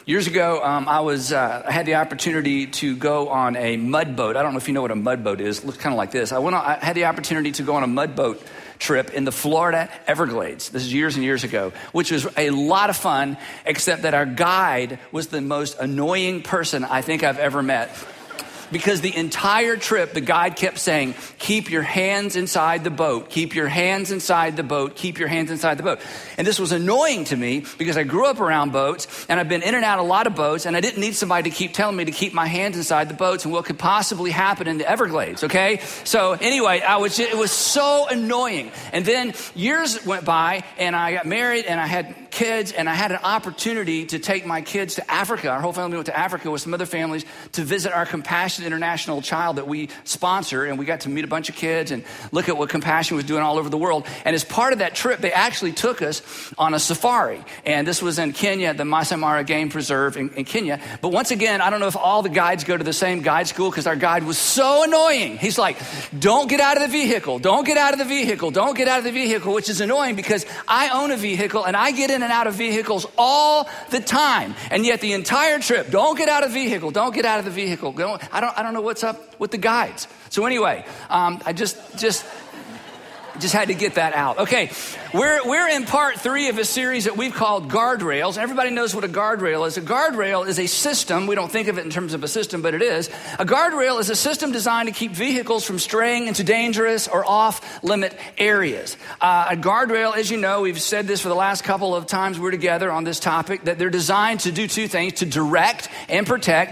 Years ago, I had the opportunity to go on a mud boat. I don't know if you know what a mud boat is. It looks kind of like this. I had the opportunity to go on a mud boat trip in the Florida Everglades. This is years and years ago, which was a lot of fun, except that our guide was the most annoying person I think I've ever met. Because the entire trip, the guide kept saying, keep your hands inside the boat, keep your hands inside the boat, keep your hands inside the boat. And this was annoying to me because I grew up around boats and I've been in and out a lot of boats and I didn't need somebody to keep telling me to keep my hands inside the boats and what could possibly happen in the Everglades, okay? So anyway, it was so annoying. And then years went by and I got married and I had kids and I had an opportunity to take my kids to Africa. Our whole family went to Africa with some other families to visit our Compassion International Child that we sponsor, and we got to meet a bunch of kids and look at what Compassion was doing all over the world. And as part of that trip, they actually took us on a safari, and this was in Kenya, the Masai Mara Game Preserve in Kenya. But once again, I don't know if all the guides go to the same guide school because our guide was so annoying. He's like, don't get out of the vehicle, don't get out of the vehicle, don't get out of the vehicle, which is annoying because I own a vehicle and I get in and out of vehicles all the time. And yet the entire trip, don't get out of the vehicle, don't get out of the vehicle. I don't know what's up with the guides. So anyway, I just had to get that out. Okay, we're in part 3 of a series that we've called Guardrails. Everybody knows what a guardrail is. A guardrail is a system. We don't think of it in terms of a system, but it is. A guardrail is a system designed to keep vehicles from straying into dangerous or off-limit areas. A guardrail, as you know, we've said this for the last couple of times we're together on this topic, that they're designed to do 2 things, to direct and protect.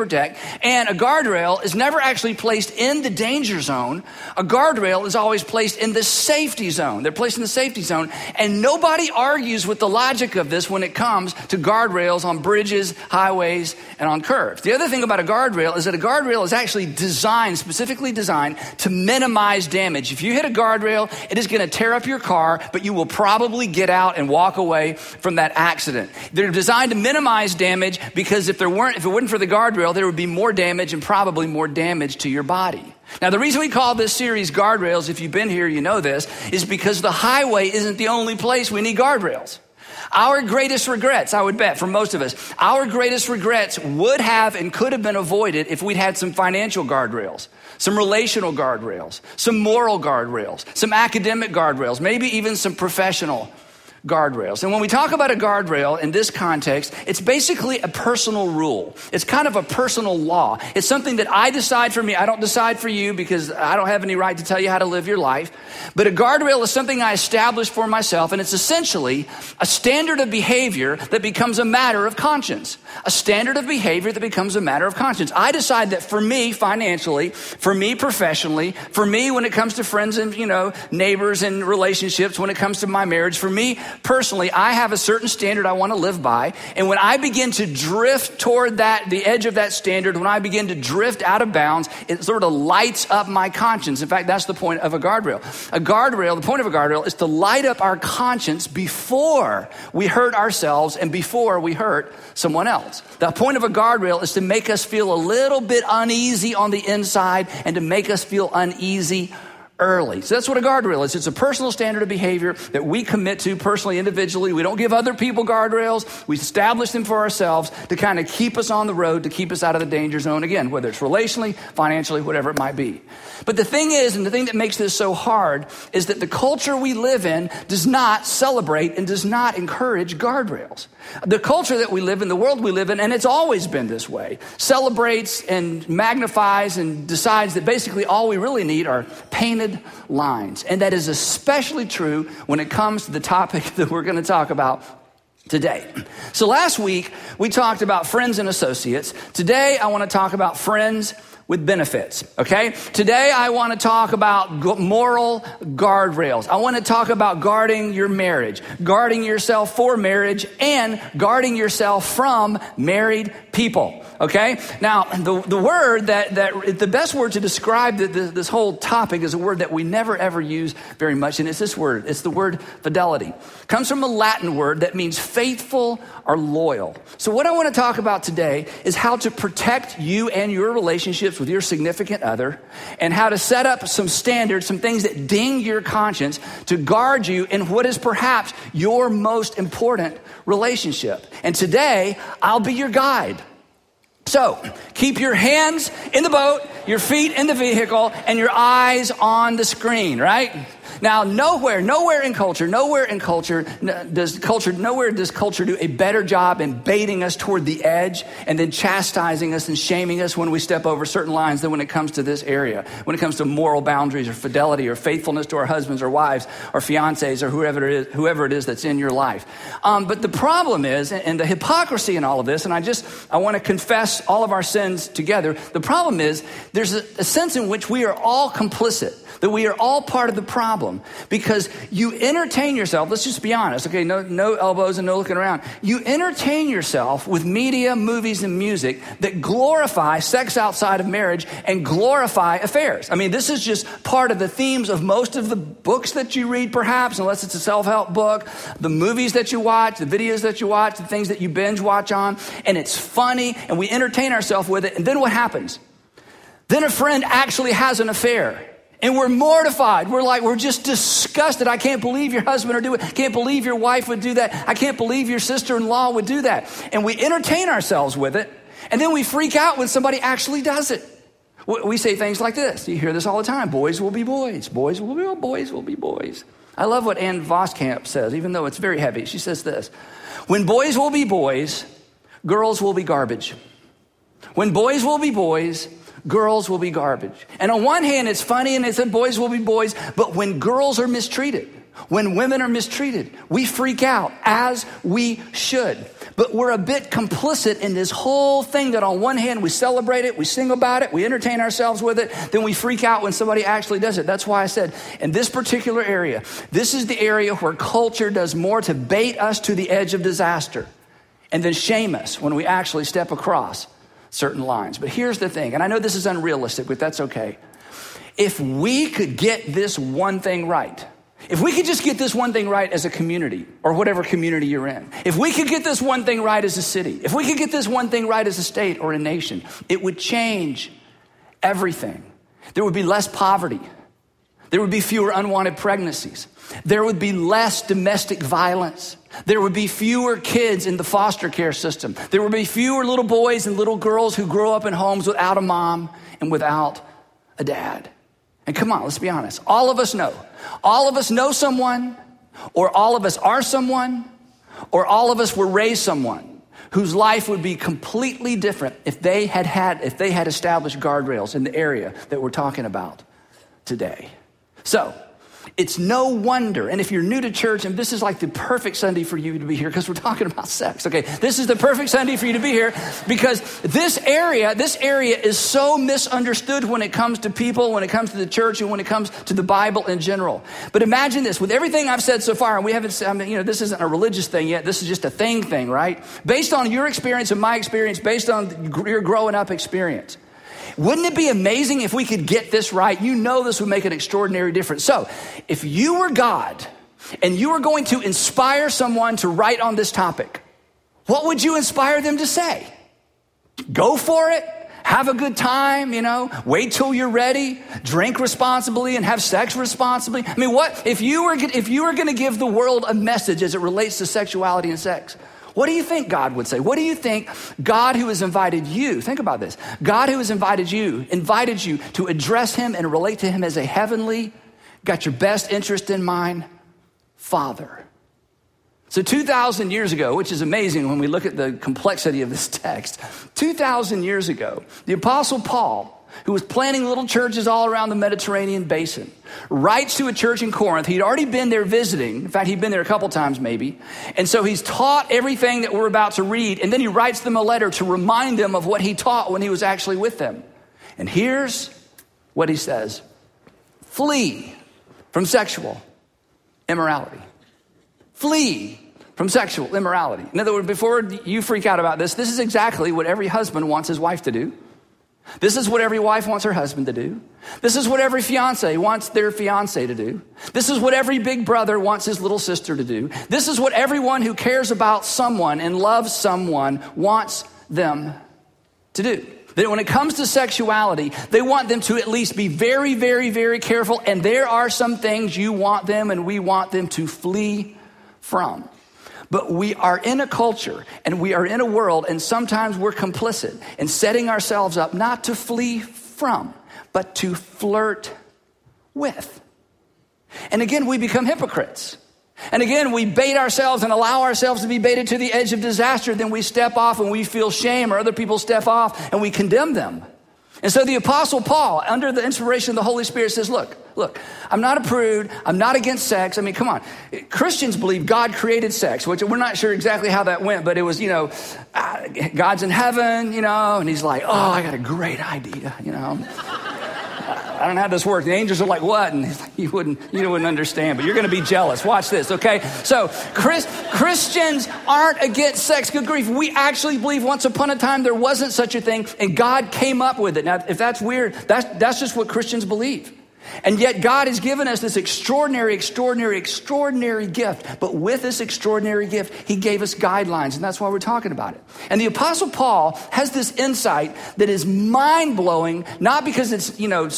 And a guardrail is never actually placed in the danger zone. A guardrail is always placed in the safety zone. They're placed in the safety zone, and nobody argues with the logic of this when it comes to guardrails on bridges, highways, and on curves. The other thing about a guardrail is that a guardrail is actually specifically designed to minimize damage. If you hit a guardrail, it is going to tear up your car, but you will probably get out and walk away from that accident. They're designed to minimize damage because if it wasn't for the guardrail, there would be more damage and probably more damage to your body. Now, the reason we call this series Guardrails, if you've been here, you know this, is because the highway isn't the only place we need guardrails. Our greatest regrets, I would bet, for most of us, our greatest regrets would have and could have been avoided if we'd had some financial guardrails, some relational guardrails, some moral guardrails, some academic guardrails, maybe even some professional guardrails. And when we talk about a guardrail in this context, it's basically a personal rule. It's kind of a personal law. It's something that I decide for me. I don't decide for you because I don't have any right to tell you how to live your life. But a guardrail is something I establish for myself, and it's essentially a standard of behavior that becomes a matter of conscience. A standard of behavior that becomes a matter of conscience. I decide that for me financially, for me professionally, for me when it comes to friends and, neighbors and relationships, when it comes to my marriage, for me personally, I have a certain standard I want to live by. And when I begin to drift toward the edge of that standard, when I begin to drift out of bounds, it sort of lights up my conscience. In fact, that's the point of a guardrail. The point of a guardrail is to light up our conscience before we hurt ourselves and before we hurt someone else. The point of a guardrail is to make us feel a little bit uneasy on the inside and to make us feel uneasy early. So that's what a guardrail is. It's a personal standard of behavior that we commit to personally, individually. We don't give other people guardrails. We establish them for ourselves to kind of keep us on the road, to keep us out of the danger zone, again, whether it's relationally, financially, whatever it might be. But the thing is, and the thing that makes this so hard, is that the culture we live in does not celebrate and does not encourage guardrails. The culture that we live in, the world we live in, and it's always been this way, celebrates and magnifies and decides that basically all we really need are painted lines. And that is especially true when it comes to the topic that we're going to talk about today. So last week, we talked about friends and associates. Today, I want to talk about friends with benefits, okay? Today, I want to talk about moral guardrails. I want to talk about guarding your marriage, guarding yourself for marriage, and guarding yourself from married people, okay? Now, the word the best word to describe this whole topic is a word that we never, ever use very much, and it's this word. It's the word fidelity. It comes from a Latin word that means faithful are loyal. So what I want to talk about today is how to protect you and your relationships with your significant other, and how to set up some standards, some things that ding your conscience to guard you in what is perhaps your most important relationship. And today, I'll be your guide. So keep your hands in the boat, your feet in the vehicle, and your eyes on the screen, right? Now, nowhere does culture do a better job in baiting us toward the edge and then chastising us and shaming us when we step over certain lines than when it comes to this area, when it comes to moral boundaries or fidelity or faithfulness to our husbands or wives or fiancés or whoever it is that's in your life. But the problem is, and the hypocrisy in all of this, and I want to confess all of our sins together. The problem is there's a sense in which we are all complicit, that we are all part of the problem, because you entertain yourself. Let's just be honest, okay? No elbows and no looking around. You entertain yourself with media, movies, and music that glorify sex outside of marriage and glorify affairs. I mean, this is just part of the themes of most of the books that you read, perhaps, unless it's a self-help book, the movies that you watch, the videos that you watch, the things that you binge watch on, and it's funny, and we entertain ourselves with it, and then what happens? Then a friend actually has an affair. And we're mortified. We're just disgusted. I can't believe your husband would do it. I can't believe your wife would do that. I can't believe your sister-in-law would do that. And we entertain ourselves with it. And then we freak out when somebody actually does it. We say things like this. You hear this all the time. Boys will be boys. Boys will be boys. I love what Ann Voskamp says, even though it's very heavy. She says this: when boys will be boys, girls will be garbage. When boys will be boys, girls will be garbage. And on one hand, it's funny and it said boys will be boys, but when girls are mistreated, when women are mistreated, we freak out, as we should. But we're a bit complicit in this whole thing that on one hand, we celebrate it, we sing about it, we entertain ourselves with it, then we freak out when somebody actually does it. That's why I said, in this particular area, this is the area where culture does more to bait us to the edge of disaster and then shame us when we actually step across certain lines. But here's the thing, and I know this is unrealistic, but that's okay. If we could get this one thing right, if we could just get this one thing right as a community, or whatever community you're in, if we could get this one thing right as a city, if we could get this one thing right as a state or a nation, it would change everything. There would be less poverty. There would be fewer unwanted pregnancies. There would be less domestic violence. There would be fewer kids in the foster care system. There would be fewer little boys and little girls who grow up in homes without a mom and without a dad. And come on, let's be honest. All of us know. All of us know someone, or all of us are someone, or all of us were raised someone whose life would be completely different if they had established guardrails in the area that we're talking about today. So, it's no wonder, and if you're new to church, and this is like the perfect Sunday for you to be here because we're talking about sex, okay? This is the perfect Sunday for you to be here because this area is so misunderstood when it comes to people, when it comes to the church, and when it comes to the Bible in general. But imagine this, with everything I've said so far, and we haven't, this isn't a religious thing yet, this is just a thing, right? Based on your experience and my experience, based on your growing up experience. Wouldn't it be amazing if we could get this right? You know this would make an extraordinary difference. So, if you were God and you were going to inspire someone to write on this topic, what would you inspire them to say? Go for it. Have a good time, wait till you're ready, drink responsibly and have sex responsibly. I mean, what if you were going to give the world a message as it relates to sexuality and sex? What do you think God would say? What do you think God, who has invited you, think about this, God who has invited you to address him and relate to him as a heavenly, got your best interest in mind, Father. So 2,000 years ago, which is amazing when we look at the complexity of this text, 2,000 years ago, the Apostle Paul, who was planting little churches all around the Mediterranean basin, writes to a church in Corinth. He'd already been there visiting. In fact, he'd been there a couple times maybe. And so he's taught everything that we're about to read. And then he writes them a letter to remind them of what he taught when he was actually with them. And here's what he says: flee from sexual immorality. Flee from sexual immorality. In other words, before you freak out about this is exactly what every husband wants his wife to do. This is what every wife wants her husband to do. This is what every fiance wants their fiance to do. This is what every big brother wants his little sister to do. This is what everyone who cares about someone and loves someone wants them to do. That when it comes to sexuality, they want them to at least be very, very, very careful. And there are some things you want them and we want them to flee from. But we are in a culture and we are in a world, and sometimes we're complicit in setting ourselves up not to flee from, but to flirt with. And again, we become hypocrites. And again, we bait ourselves and allow ourselves to be baited to the edge of disaster. Then we step off and we feel shame, or other people step off and we condemn them. And so the Apostle Paul, under the inspiration of the Holy Spirit, says, look, I'm not a prude. I'm not against sex. I mean, come on. Christians believe God created sex, which we're not sure exactly how that went, but it was, God's in heaven, and he's like, oh, I got a great idea, I don't know how this works. The angels are like, what? And he's like, you wouldn't understand, but you're going to be jealous. Watch this, okay? So Christians aren't against sex. Good grief. We actually believe once upon a time there wasn't such a thing, and God came up with it. Now, if that's weird, that's just what Christians believe. And yet God has given us this extraordinary gift. But with this extraordinary gift, he gave us guidelines, and that's why we're talking about it. And the Apostle Paul has this insight that is mind-blowing, not because it's,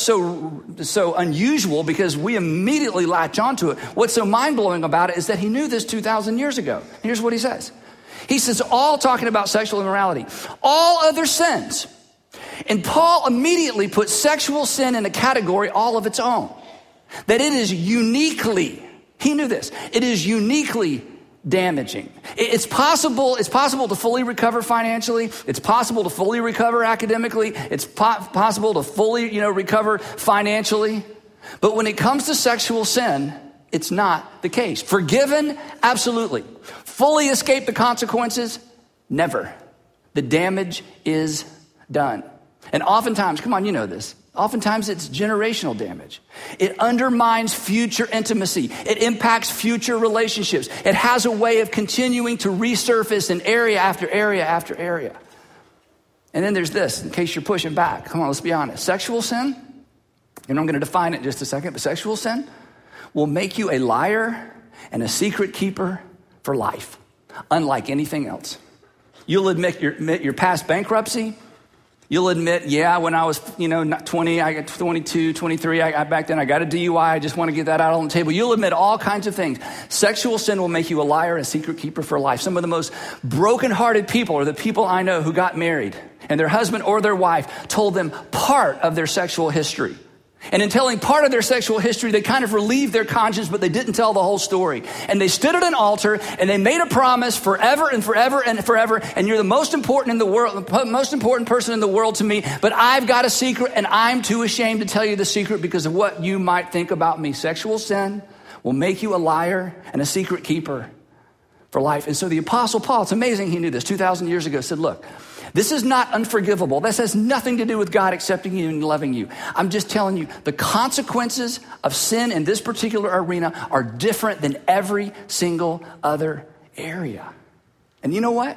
so unusual, because we immediately latch onto it. What's so mind-blowing about it is that he knew this 2,000 years ago. Here's what he says. He says, all talking about sexual immorality, all other sins. And Paul immediately puts sexual sin in a category all of its own. That it is uniquely, he knew this, it is uniquely damaging. It's possible to fully recover financially. It's possible to fully recover academically. It's possible to fully, recover financially. But when it comes to sexual sin, it's not the case. Forgiven? Absolutely. Fully escape the consequences? Never. The damage is done. And oftentimes, come on, you know this. Oftentimes it's generational damage. It undermines future intimacy. It impacts future relationships. It has a way of continuing to resurface in area after area after area. And then there's this, in case you're pushing back. Come on, let's be honest. Sexual sin, and I'm going to define it in just a second, but sexual sin will make you a liar and a secret keeper for life, unlike anything else. You'll admit your past bankruptcy. You'll admit, when I was, not 20, I got 22, 23, back then I got a DUI. I just want to get that out on the table. You'll admit all kinds of things. Sexual sin will make you a liar and a secret keeper for life. Some of the most brokenhearted people are the people I know who got married and their husband or their wife told them part of their sexual history. And in telling part of their sexual history, they kind of relieved their conscience, but they didn't tell the whole story. And they stood at an altar and they made a promise forever and forever and forever. And you're the most important in the world, the most important person in the world to me. But I've got a secret and I'm too ashamed to tell you the secret because of what you might think about me. Sexual sin will make you a liar and a secret keeper for life. And so the Apostle Paul, it's amazing he knew this 2,000 years ago, said, look, this is not unforgivable. This has nothing to do with God accepting you and loving you. I'm just telling you, the consequences of sin in this particular arena are different than every single other area. And you know what?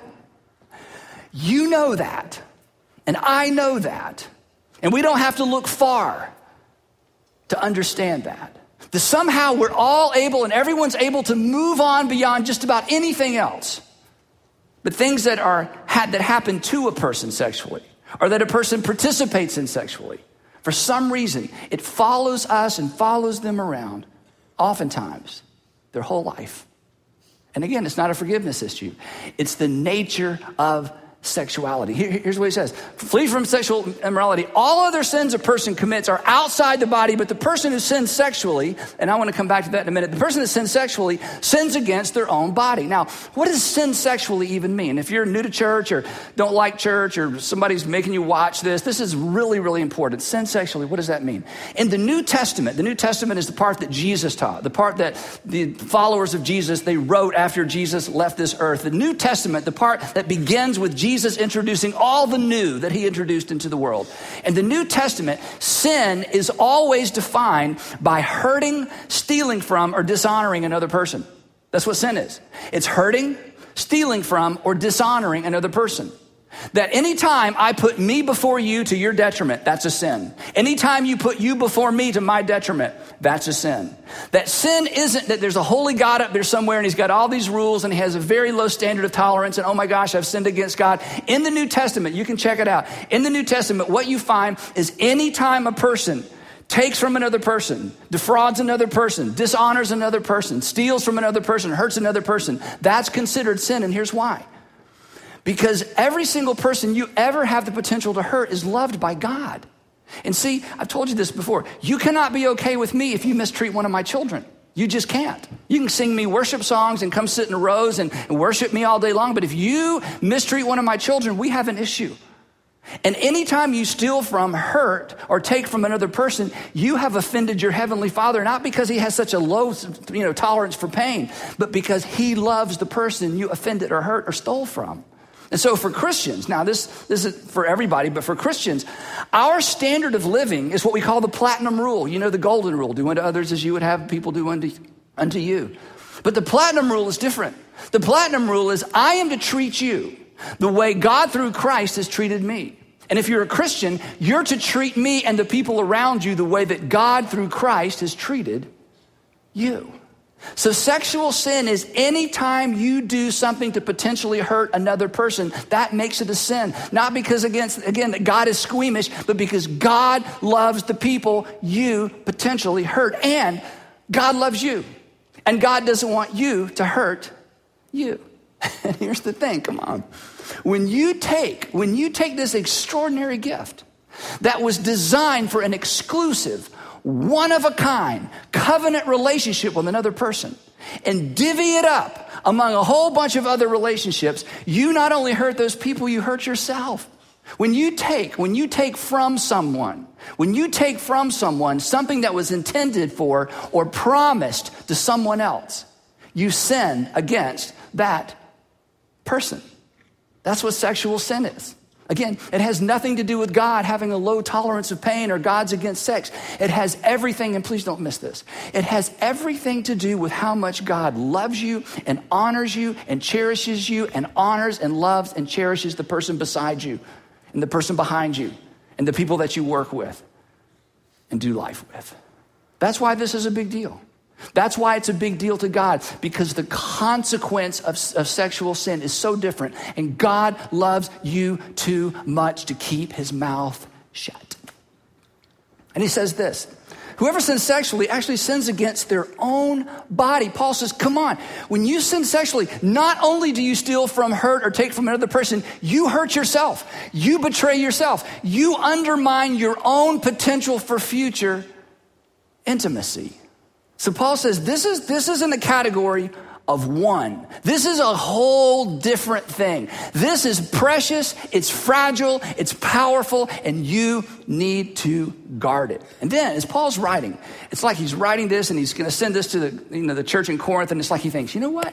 You know that. And I know that. And we don't have to look far to understand that. That somehow we're all able and everyone's able to move on beyond just about anything else. But things that happen to a person sexually, or that a person participates in sexually, for some reason, it follows us and follows them around, oftentimes, their whole life. And again, it's not a forgiveness issue. It's the nature of sexuality. Here's what he says. Flee from sexual immorality. All other sins a person commits are outside the body, but the person who sins sexually, and I want to come back to that in a minute, the person that sins sexually sins against their own body. Now, what does sin sexually even mean? If you're new to church or don't like church or somebody's making you watch this is really, really important. Sin sexually, what does that mean? In the New Testament is the part that Jesus taught, the part that the followers of Jesus, they wrote after Jesus left this earth. The New Testament, the part that begins with Jesus introducing all the new that he introduced into the world. In the New Testament, sin is always defined by hurting, stealing from, or dishonoring another person. That's what sin is. It's hurting, stealing from, or dishonoring another person. That anytime I put me before you to your detriment, that's a sin. Anytime you put you before me to my detriment, that's a sin. That sin isn't that there's a holy God up there somewhere and he's got all these rules and he has a very low standard of tolerance and oh my gosh, I've sinned against God. In the New Testament, you can check it out. In the New Testament, what you find is anytime a person takes from another person, defrauds another person, dishonors another person, steals from another person, hurts another person, that's considered sin. And here's why. Because every single person you ever have the potential to hurt is loved by God. And see, I've told you this before. You cannot be okay with me if you mistreat one of my children. You just can't. You can sing me worship songs and come sit in rows and worship me all day long. But if you mistreat one of my children, we have an issue. And anytime you steal from, hurt, or take from another person, you have offended your heavenly Father, not because he has such a low, tolerance for pain, but because he loves the person you offended or hurt or stole from. And so for Christians, now this is for everybody, but for Christians, our standard of living is what we call the platinum rule. You know, the golden rule, do unto others as you would have people do unto you. But the platinum rule is different. The platinum rule is I am to treat you the way God through Christ has treated me. And if you're a Christian, you're to treat me and the people around you the way that God through Christ has treated you. So sexual sin is any time you do something to potentially hurt another person, that makes it a sin. Not because, again, that God is squeamish, but because God loves the people you potentially hurt. And God loves you. And God doesn't want you to hurt you. And here's the thing, come on. When you take this extraordinary gift that was designed for an exclusive, one-of-a-kind covenant relationship with another person and divvy it up among a whole bunch of other relationships, you not only hurt those people, you hurt yourself. When you take from someone something that was intended for or promised to someone else, you sin against that person. That's what sexual sin is. Again, it has nothing to do with God having a low tolerance of pain or God's against sex. It has everything, and please don't miss this, it has everything to do with how much God loves you and honors you and cherishes you and honors and loves and cherishes the person beside you and the person behind you and the people that you work with and do life with. That's why this is a big deal. That's why it's a big deal to God, because the consequence of sexual sin is so different, and God loves you too much to keep his mouth shut. And he says this, whoever sins sexually actually sins against their own body. Paul says, come on, when you sin sexually, not only do you steal from, hurt, or take from another person, you hurt yourself. You betray yourself. You undermine your own potential for future intimacy. So Paul says, this is in the category of one. This is a whole different thing. This is precious, it's fragile, it's powerful, and you need to guard it. And then as Paul's writing, it's like he's writing this and he's going to send this to the church in Corinth, and it's like he thinks, you know what?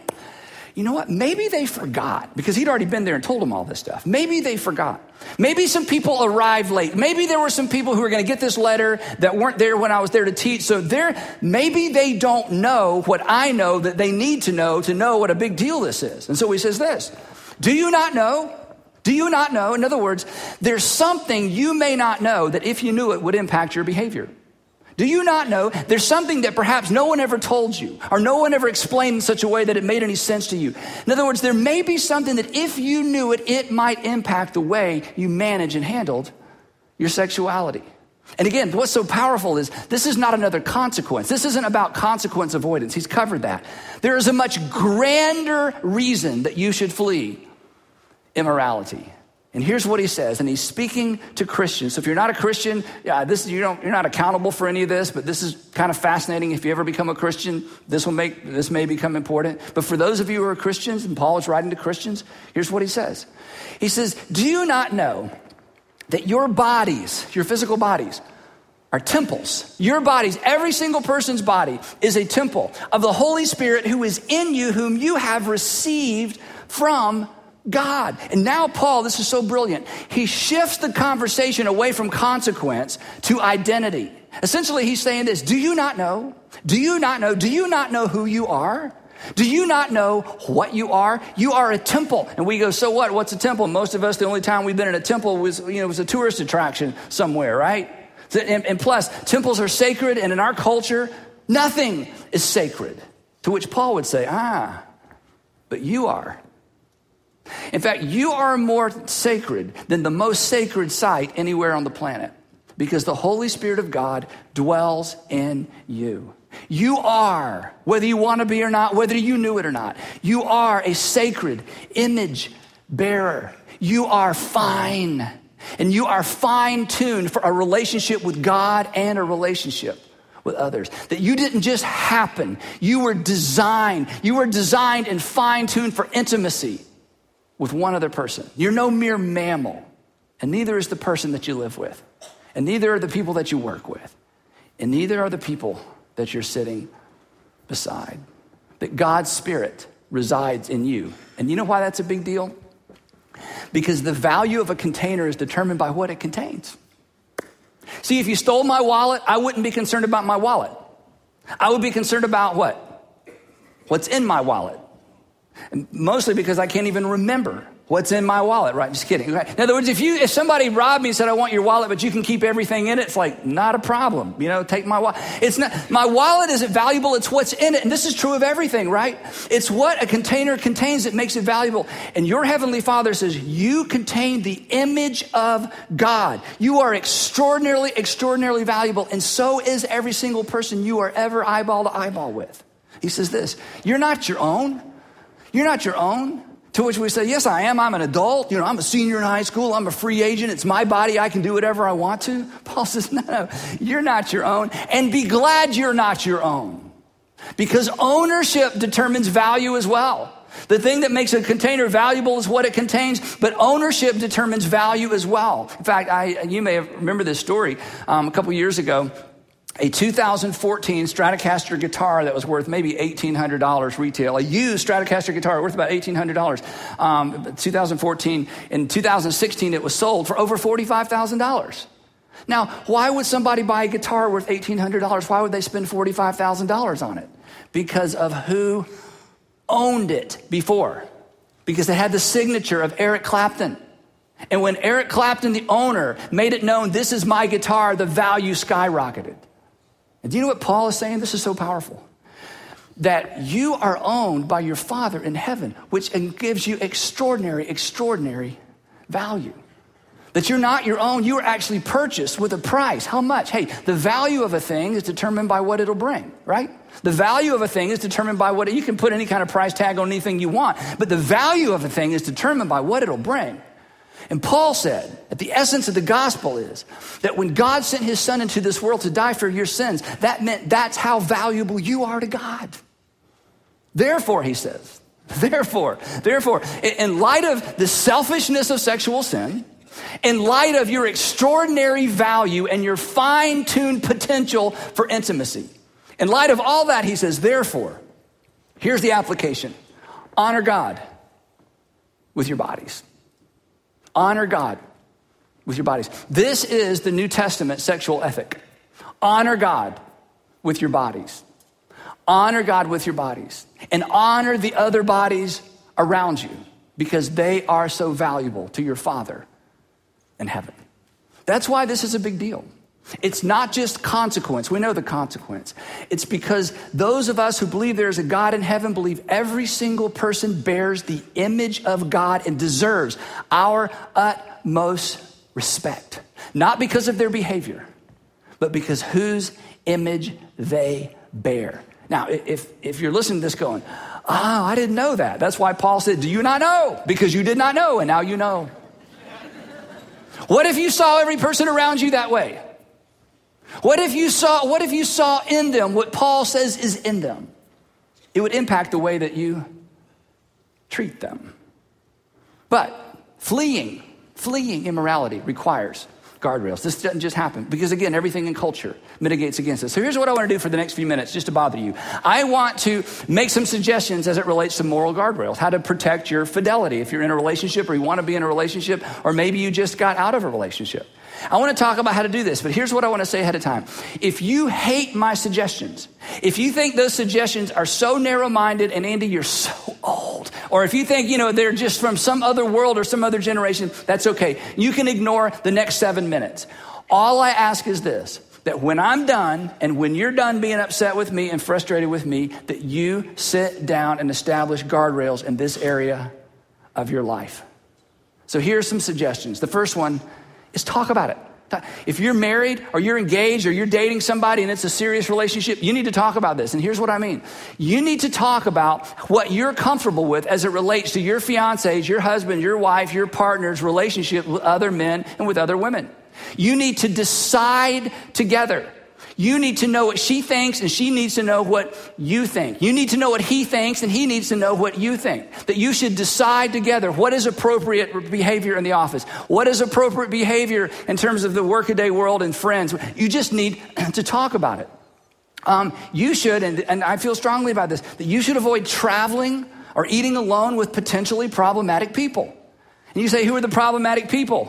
Maybe they forgot, because he'd already been there and told them all this stuff. Maybe they forgot. Maybe some people arrived late. Maybe there were some people who were going to get this letter that weren't there when I was there to teach. So maybe they don't know what I know that they need to know what a big deal this is. And so he says this, do you not know? Do you not know? In other words, there's something you may not know that if you knew it would impact your behavior. Do you not know there's something that perhaps no one ever told you or no one ever explained in such a way that it made any sense to you? In other words, there may be something that if you knew it, it might impact the way you manage and handled your sexuality. And again, what's so powerful is this is not another consequence. This isn't about consequence avoidance. He's covered that. There is a much grander reason that you should flee immorality. And here's what he says, and he's speaking to Christians. So if you're not a Christian, you're not accountable for any of this, but this is kind of fascinating. If you ever become a Christian, this may become important. But for those of you who are Christians, and Paul is writing to Christians, here's what he says. He says, do you not know that your bodies, your physical bodies, are temples? Your bodies, every single person's body is a temple of the Holy Spirit who is in you, whom you have received from God. And now Paul, this is so brilliant, he shifts the conversation away from consequence to identity. Essentially, he's saying this, do you not know? Do you not know? Do you not know who you are? Do you not know what you are? You are a temple. And we go, so what? What's a temple? Most of us, the only time we've been in a temple was a tourist attraction somewhere, right? And plus, temples are sacred, and in our culture, nothing is sacred. To which Paul would say, but you are. In fact, you are more sacred than the most sacred site anywhere on the planet, because the Holy Spirit of God dwells in you. You are, whether you want to be or not, whether you knew it or not, you are a sacred image bearer. You are fine, and you are fine-tuned for a relationship with God and a relationship with others. That you didn't just happen. You were designed. You were designed and fine-tuned for intimacy with one other person. You're no mere mammal, and neither is the person that you live with, and neither are the people that you work with, and neither are the people that you're sitting beside. That God's Spirit resides in you. And you know why that's a big deal? Because the value of a container is determined by what it contains. See, if you stole my wallet, I wouldn't be concerned about my wallet. I would be concerned about what? What's in my wallet. And mostly because I can't even remember what's in my wallet, right? Just kidding. Right? In other words, if somebody robbed me and said, I want your wallet, but you can keep everything in it, it's like, not a problem. Take my wallet. It's not, my wallet isn't valuable, it's what's in it. And this is true of everything, right? It's what a container contains that makes it valuable. And your Heavenly Father says, you contain the image of God. You are extraordinarily, extraordinarily valuable. And so is every single person you are ever eyeball to eyeball with. He says this, you're not your own. You're not your own. To which we say, yes, I am. I'm an adult. I'm a senior in high school. I'm a free agent. It's my body. I can do whatever I want to. Paul says, no, you're not your own. And be glad you're not your own. Because ownership determines value as well. The thing that makes a container valuable is what it contains, but ownership determines value as well. In fact, you may remember this story a couple years ago. A 2014 Stratocaster guitar that was worth maybe $1,800 retail. A used Stratocaster guitar worth about $1,800. 2014. In 2016, it was sold for over $45,000. Now, why would somebody buy a guitar worth $1,800? Why would they spend $45,000 on it? Because of who owned it before. Because it had the signature of Eric Clapton. And when Eric Clapton, the owner, made it known, this is my guitar, the value skyrocketed. And do you know what Paul is saying? This is so powerful. That you are owned by your Father in heaven, which gives you extraordinary, extraordinary value. That you're not your own, you are actually purchased with a price. How much? Hey, the value of a thing is determined by what it'll bring, right? The value of a thing is determined by you can put any kind of price tag on anything you want, but the value of a thing is determined by what it'll bring. And Paul said that the essence of the gospel is that when God sent his son into this world to die for your sins, that meant that's how valuable you are to God. Therefore, he says, therefore, in light of the selfishness of sexual sin, in light of your extraordinary value and your fine-tuned potential for intimacy, in light of all that, he says, therefore, here's the application. Honor God with your bodies. Honor God with your bodies. This is the New Testament sexual ethic. Honor God with your bodies. Honor God with your bodies. And honor the other bodies around you because they are so valuable to your Father in heaven. That's why this is a big deal. It's not just consequence. We know the consequence. It's because those of us who believe there is a God in heaven believe every single person bears the image of God and deserves our utmost respect. Not because of their behavior, but because whose image they bear. Now, if you're listening to this going, I didn't know that. That's why Paul said, do you not know? Because you did not know, and now you know. What if you saw every person around you that way? What if you saw in them what Paul says is in them? It would impact the way that you treat them. But fleeing immorality requires guardrails. This doesn't just happen because, again, everything in culture mitigates against it. So here's what I want to do for the next few minutes, just to bother you. I want to make some suggestions as it relates to moral guardrails, how to protect your fidelity if you're in a relationship or you want to be in a relationship, or maybe you just got out of a relationship. I want to talk about how to do this, but here's what I want to say ahead of time. If you hate my suggestions, if you think those suggestions are so narrow-minded, and Andy, you're so old, or if you think, they're just from some other world or some other generation, that's okay. You can ignore the next 7 minutes. All I ask is this, that when I'm done and when you're done being upset with me and frustrated with me, that you sit down and establish guardrails in this area of your life. So here's some suggestions. The first one is talk about it. If you're married or you're engaged or you're dating somebody and it's a serious relationship, you need to talk about this. And here's what I mean. You need to talk about what you're comfortable with as it relates to your fiance's, your husband, your wife, your partner's relationship with other men and with other women. You need to decide together. You need to know what she thinks and she needs to know what you think. You need to know what he thinks and he needs to know what you think. That you should decide together what is appropriate behavior in the office. What is appropriate behavior in terms of the workaday world and friends. You just need to talk about it. You should, and I feel strongly about this, that you should avoid traveling or eating alone with potentially problematic people. And you say, who are the problematic people?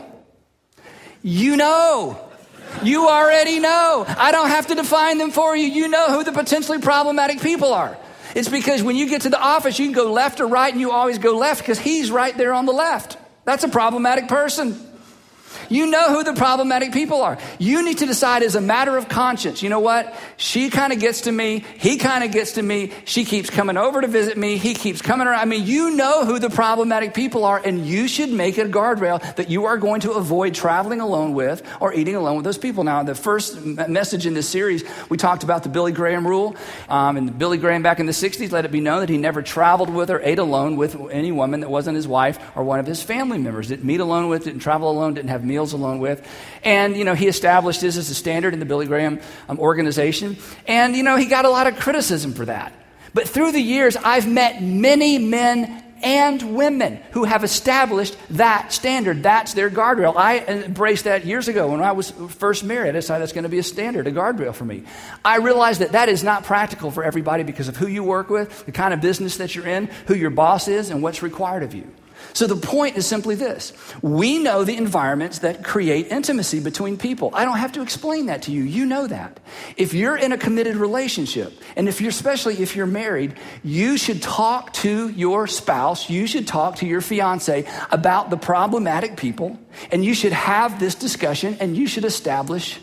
You know. You already know. I don't have to define them for you. You know who the potentially problematic people are. It's because when you get to the office, you can go left or right, and you always go left because he's right there on the left. That's a problematic person. You know who the problematic people are. You need to decide as a matter of conscience. You know what? She kind of gets to me. He kind of gets to me. She keeps coming over to visit me. He keeps coming around. You know who the problematic people are, and you should make a guardrail that you are going to avoid traveling alone with or eating alone with those people. Now, the first message in this series, we talked about the Billy Graham rule. And Billy Graham back in the 60s let it be known that he never traveled with or ate alone with any woman that wasn't his wife or one of his family members. Didn't meet alone with, didn't travel alone, didn't have meals alone with. And, he established this as a standard in the Billy Graham organization. And, he got a lot of criticism for that. But through the years, I've met many men and women who have established that standard. That's their guardrail. I embraced that years ago when I was first married. I decided that's going to be a standard, a guardrail for me. I realized that is not practical for everybody because of who you work with, the kind of business that you're in, who your boss is, and what's required of you. So the point is simply this. We know the environments that create intimacy between people. I don't have to explain that to you. You know that. If you're in a committed relationship, and especially if you're married, you should talk to your spouse, you should talk to your fiance about the problematic people, and you should have this discussion, and you should establish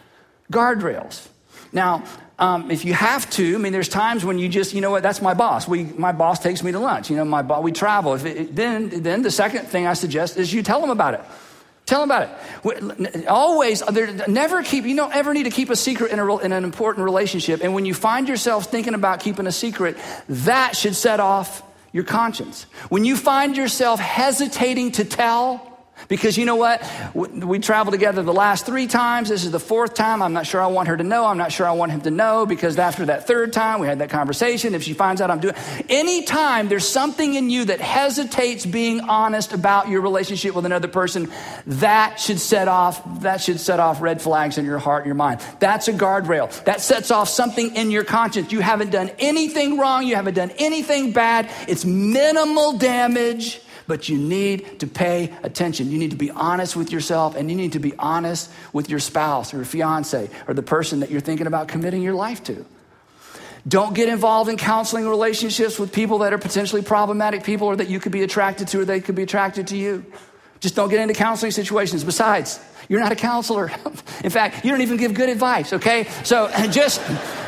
guardrails. Now, if you have to, there's times when you just, that's my boss. My boss takes me to lunch. We travel. Then the second thing I suggest is you tell them about it. Tell them about it. Always, you don't ever need to keep a secret in an important relationship. And when you find yourself thinking about keeping a secret, that should set off your conscience. When you find yourself hesitating to tell, because you know what? We traveled together the last 3 times. This is the 4th time. I'm not sure I want her to know. I'm not sure I want him to know because after that 3rd time, we had that conversation. If she finds out I'm doing anytime there's something in you that hesitates being honest about your relationship with another person, that should set off red flags in your heart and your mind. That's a guardrail. That sets off something in your conscience. You haven't done anything wrong. You haven't done anything bad. It's minimal damage. But you need to pay attention. You need to be honest with yourself, and you need to be honest with your spouse or your fiance or the person that you're thinking about committing your life to. Don't get involved in counseling relationships with people that are potentially problematic people or that you could be attracted to or they could be attracted to you. Just don't get into counseling situations. Besides, you're not a counselor. In fact, you don't even give good advice, okay? So just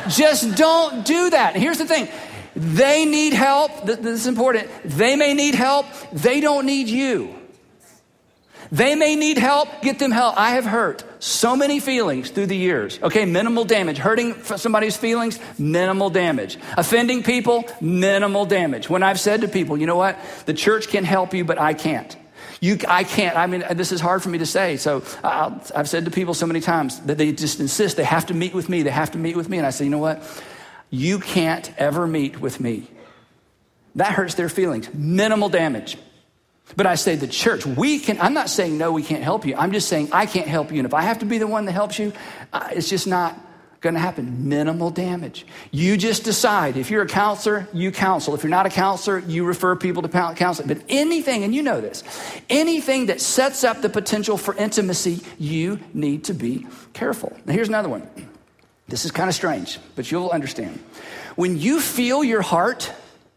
don't do that. And here's the thing. They need help. This is important. They may need help. They don't need you. They may need help. Get them help. I have hurt so many feelings through the years. Okay, minimal damage. Hurting somebody's feelings, minimal damage. Offending people, minimal damage. When I've said to people, you know what? The church can help you, but I can't. I can't. This is hard for me to say. So I've said to people so many times that they just insist they have to meet with me. They have to meet with me. And I say, you know what? You can't ever meet with me. That hurts their feelings. Minimal damage. But I say the church, I'm not saying no, we can't help you. I'm just saying I can't help you. And if I have to be the one that helps you, it's just not going to happen. Minimal damage. You just decide. If you're a counselor, you counsel. If you're not a counselor, you refer people to counseling. But anything, and you know this, anything that sets up the potential for intimacy, you need to be careful. Now here's another one. This is kind of strange, but you'll understand. When you feel your heart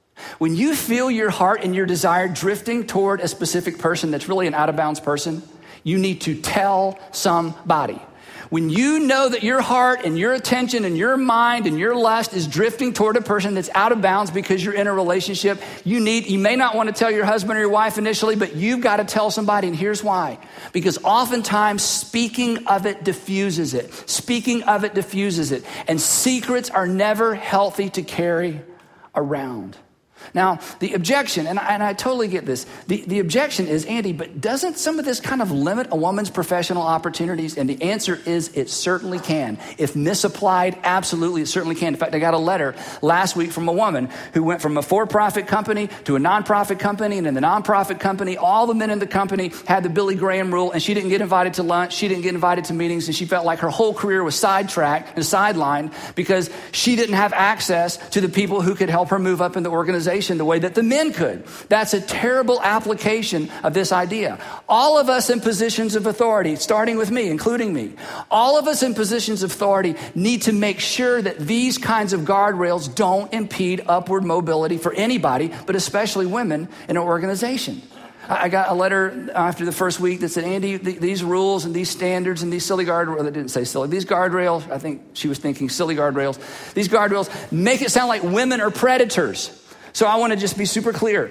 and your desire drifting toward a specific person that's really an out of bounds person, you need to tell somebody. When you know that your heart and your attention and your mind and your lust is drifting toward a person that's out of bounds because you're in a relationship, you may not want to tell your husband or your wife initially, but you've got to tell somebody. And here's why. Because oftentimes speaking of it diffuses it. Speaking of it diffuses it. And secrets are never healthy to carry around. Now, the objection, and I totally get this, the objection is, Andy, but doesn't some of this kind of limit a woman's professional opportunities? And the answer is it certainly can. If misapplied, absolutely, it certainly can. In fact, I got a letter last week from a woman who went from a for-profit company to a nonprofit company, and in the nonprofit company, all the men in the company had the Billy Graham rule, and she didn't get invited to lunch, she didn't get invited to meetings, and she felt like her whole career was sidetracked and sidelined because she didn't have access to the people who could help her move up in the organization the way that the men could. That's a terrible application of this idea. All of us in positions of authority, starting with me, including me, all of us in positions of authority need to make sure that these kinds of guardrails don't impede upward mobility for anybody, but especially women in an organization. I got a letter after the first week that said, Andy, these rules and these standards and these silly guardrails, they didn't say silly, these guardrails, I think she was thinking silly guardrails, these guardrails make it sound like women are predators. So I want to just be super clear.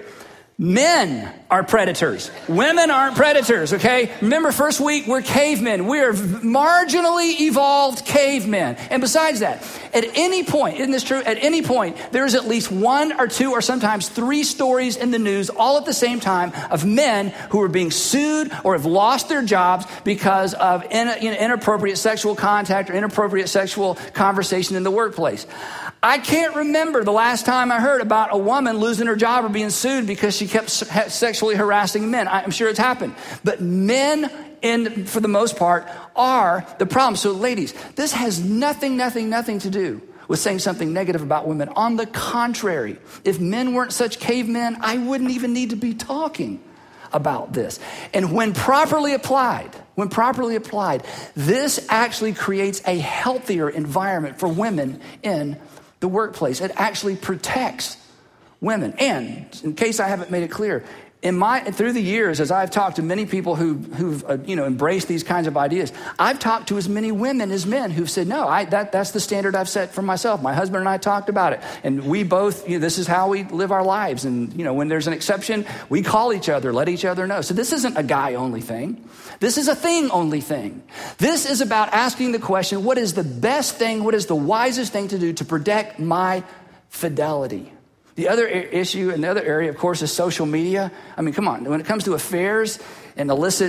Men are predators. Women aren't predators, okay? Remember, first week, we're cavemen. We're marginally evolved cavemen. And besides that, at any point, isn't this true? At any point, there's at least one or two or sometimes three stories in the news all at the same time of men who are being sued or have lost their jobs because of inappropriate sexual contact or inappropriate sexual conversation in the workplace. I can't remember the last time I heard about a woman losing her job or being sued because she kept sexually harassing men. I'm sure it's happened. But men, for the most part, are the problem. So ladies, this has nothing to do with saying something negative about women. On the contrary, if men weren't such cavemen, I wouldn't even need to be talking about this. And when properly applied, this actually creates a healthier environment for women in the workplace. It actually protects women. And in case I haven't made it clear, through the years, as I've talked to many people who've embraced these kinds of ideas, I've talked to as many women as men who've said, no, that's the standard I've set for myself. My husband and I talked about it. And we both, this is how we live our lives. And, when there's an exception, we call each other, let each other know. So this isn't a guy-only thing. This is a thing-only thing. This is about asking the question, what is the best thing, what is the wisest thing to do to protect my fidelity? The other issue and the other area, of course, is social media. I mean, come on. When it comes to affairs and illicit,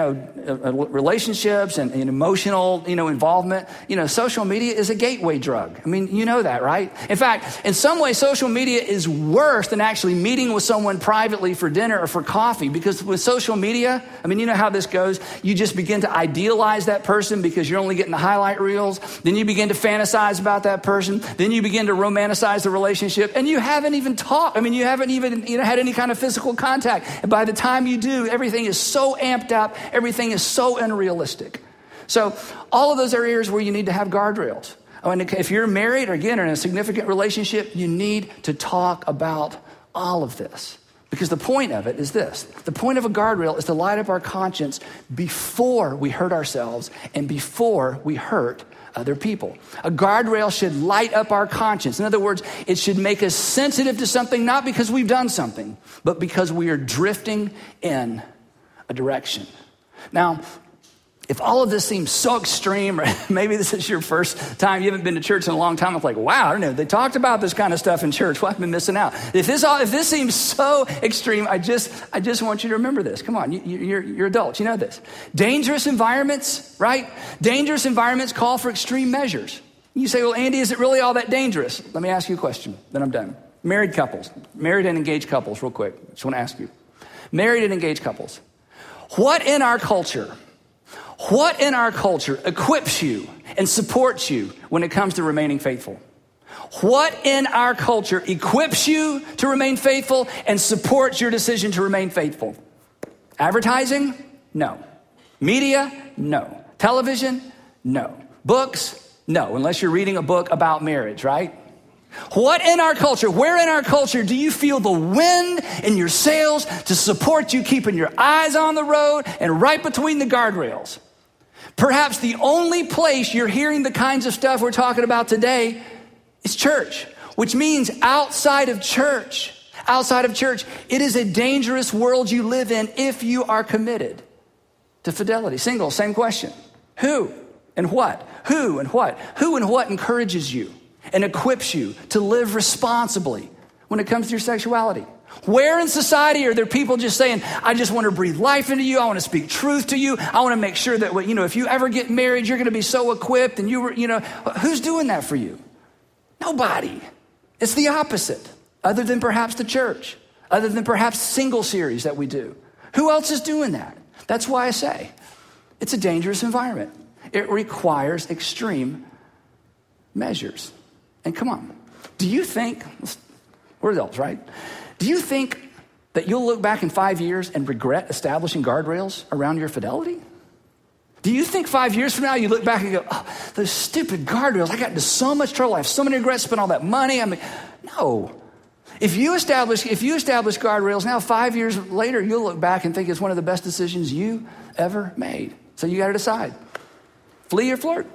relationships and emotional, involvement, social media is a gateway drug. I mean, you know that, right? In fact, in some ways, social media is worse than actually meeting with someone privately for dinner or for coffee, because with social media, I mean, you know how this goes. You just begin to idealize that person because you're only getting the highlight reels. Then you begin to fantasize about that person. Then you begin to romanticize the relationship, and you haven't even talked. I mean, you haven't even, had any kind of physical contact. And by the time you do, everything is so amped up, everything is so unrealistic. So all of those are areas where you need to have guardrails. And if you're married or again in a significant relationship, you need to talk about all of this. Because the point of it is this. The point of a guardrail is to light up our conscience before we hurt ourselves and before we hurt other people. A guardrail should light up our conscience. In other words, it should make us sensitive to something, not because we've done something, but because we are drifting in a direction. Now, if all of this seems so extreme, or maybe this is your first time, you haven't been to church in a long time, it's like, wow, I don't know, they talked about this kind of stuff in church. Well, I've been missing out. If this seems so extreme, I just want you to remember this. Come on, you're adults, you know this. Dangerous environments, right? Dangerous environments call for extreme measures. You say, well, Andy, is it really all that dangerous? Let me ask you a question, then I'm done. Married and engaged couples, real quick. Just want to ask you. Married and engaged couples. What in our culture equips you and supports you when it comes to remaining faithful? What in our culture equips you to remain faithful and supports your decision to remain faithful? Advertising? No. Media? No. Television? No. Books? No, unless you're reading a book about marriage, right? What in our culture, where in our culture do you feel the wind in your sails to support you keeping your eyes on the road and right between the guardrails? Perhaps the only place you're hearing the kinds of stuff we're talking about today is church, which means outside of church, it is a dangerous world you live in if you are committed to fidelity. Single, same question. Who and what? Who and what? Who and what encourages you and equips you to live responsibly when it comes to your sexuality? Where in society are there people just saying, I just want to breathe life into you. I want to speak truth to you. I want to make sure that, if you ever get married, you're going to be so equipped and who's doing that for you? Nobody. It's the opposite, other than perhaps the church, other than perhaps single series that we do. Who else is doing that? That's why I say it's a dangerous environment. It requires extreme measures. And come on, do you think, we're adults, right? Do you think that you'll look back in 5 years and regret establishing guardrails around your fidelity? Do you think 5 years from now you look back and go, oh, those stupid guardrails, I got into so much trouble, I have so many regrets, spent all that money. No. If you establish guardrails now, 5 years later, you'll look back and think it's one of the best decisions you ever made. So you got to decide. Flee or flirt?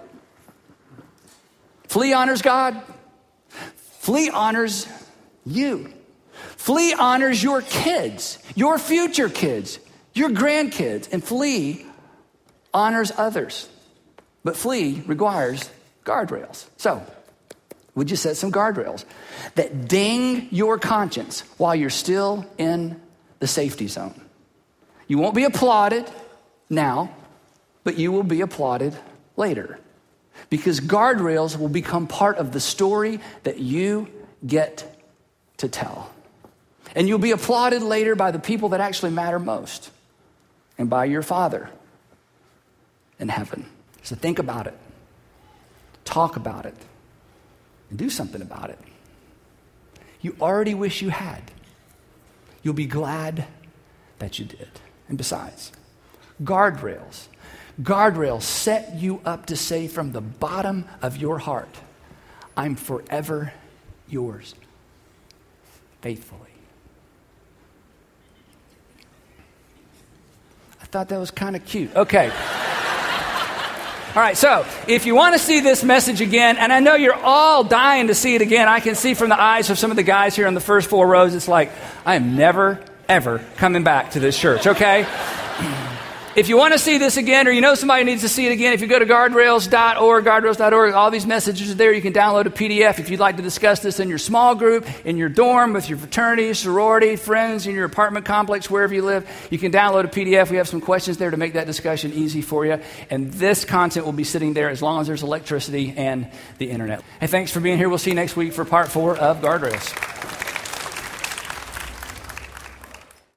Flee honors God. Flee honors you. Flee honors your kids, your future kids, your grandkids, and flee honors others. But flee requires guardrails. So, would you set some guardrails that ding your conscience while you're still in the safety zone? You won't be applauded now, but you will be applauded later. Because guardrails will become part of the story that you get to tell. And you'll be applauded later by the people that actually matter most and by your Father in heaven. So think about it. Talk about it. And do something about it. You already wish you had. You'll be glad that you did. And besides, guardrails set you up to say from the bottom of your heart, I'm forever yours, faithfully. I thought that was kind of cute. Okay. All right, so if you want to see this message again, and I know you're all dying to see it again, I can see from the eyes of some of the guys here on the first 4 rows, it's like, I am never, ever coming back to this church, okay? If you want to see this again, or you know somebody needs to see it again, if you go to guardrails.org, all these messages are there. You can download a PDF if you'd like to discuss this in your small group, in your dorm, with your fraternity, sorority, friends, in your apartment complex, wherever you live. You can download a PDF. We have some questions there to make that discussion easy for you. And this content will be sitting there as long as there's electricity and the internet. Hey, thanks for being here. We'll see you next week for part 4 of Guardrails.